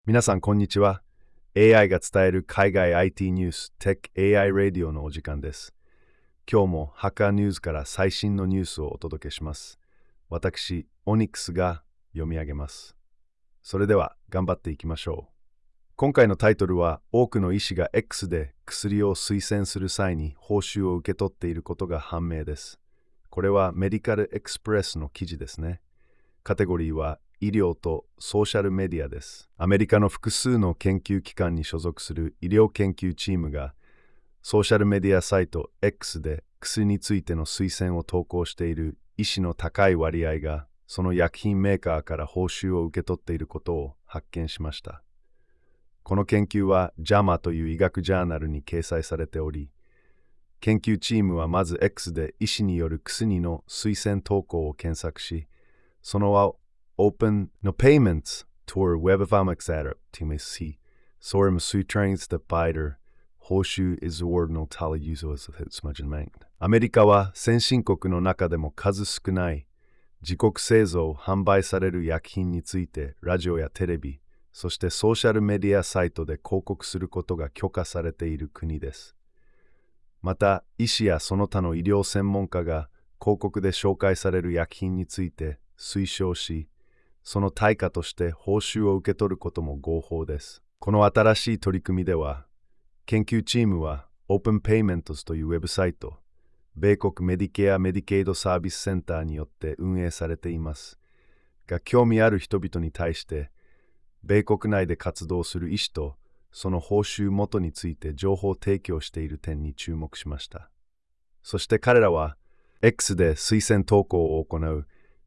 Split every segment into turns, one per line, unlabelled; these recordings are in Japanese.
皆さん、こんにちは。AI が伝える海外 IT ニュース、Tech AI ラディオのお時間です。今日もハッカーニュースから最新のニュースをお届けします。私、オニックスが読み上げます。それでは、頑張っていきましょう。今回のタイトルは、多くの医師が X で薬を推薦する際に報酬を受け取っていることが判明です。これはメディカルエクスプレスの記事ですね。カテゴリーは医療とソーシャルメディアです。アメリカの複数の研究機関に所属する医療研究チームがソーシャルメディアサイト X で薬についての推薦を投稿している医師の高い割合がその薬品メーカーから報酬を受け取っていることを発見しました。この研究は JAMA という医学ジャーナルに掲載されており、研究チームはまず X で医師による薬の推薦投稿を検索し、その後、Open no payments toward webbefamixator timisi, sorum sutrains the biter, 報酬 is award no tally user as smudging アメリカは先進国の中でも数少ない自国製造・販売される薬品についてラジオやテレビ、そしてソーシャルメディアサイトで広告することが許可されている国です。また、医師やその他の医療専門家が広告で紹介される薬品について推奨し、その対価として報酬を受け取ることも合法です。この新しい取り組みでは、研究チームは Open Payments というウェブサイト、米国メディケア・メディケイドサービスセンターによって運営されていますが、興味ある人々に対して、米国内で活動する医師とその報酬元について情報提供している点に注目しました。そして彼らは X で推薦投稿を行う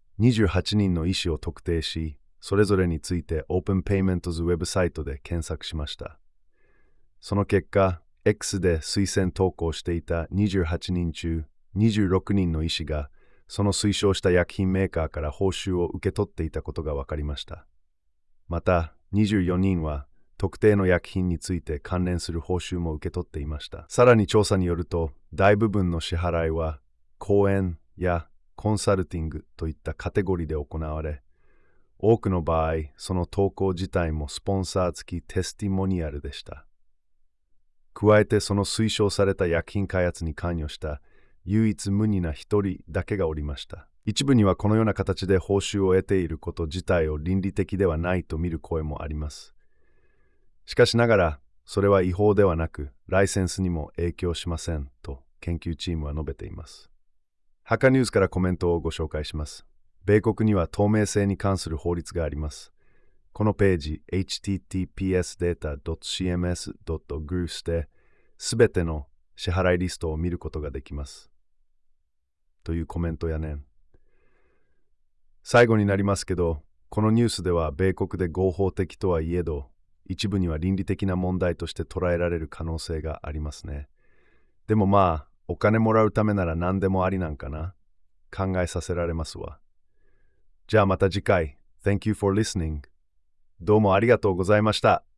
28人の医師を特定し、それぞれについて Open Payments ウェブサイトで検索しました。その結果、X で推薦投稿していた28人中26人の医師が、その推奨した薬品メーカーから報酬を受け取っていたことが分かりました。また、24人は特定の薬品について関連する報酬も受け取っていました。さらに調査によると、大部分の支払いは講演やコンサルティングといったカテゴリーで行われ、多くの場合、その投稿自体もスポンサー付きテスティモニアルでした。加えてその推奨された薬品開発に関与した唯一無二な一人だけがおりました。一部にはこのような形で報酬を得ていること自体を倫理的ではないと見る声もあります。しかしながら、それは違法ではなく、ライセンスにも影響しませんと研究チームは述べています。ハカニュースからコメントをご紹介します。米国には透明性に関する法律があります。このページ https://data.cms.groups で、すべての支払いリストを見ることができます。というコメントやね。最後になりますけど、このニュースでは米国で合法的とはいえど、一部には倫理的な問題として捉えられる可能性がありますね。でもまあ、お金もらうためなら何でもありなんかな。考えさせられますわ。じゃあまた次回。Thank you for listening. どうもありがとうございました。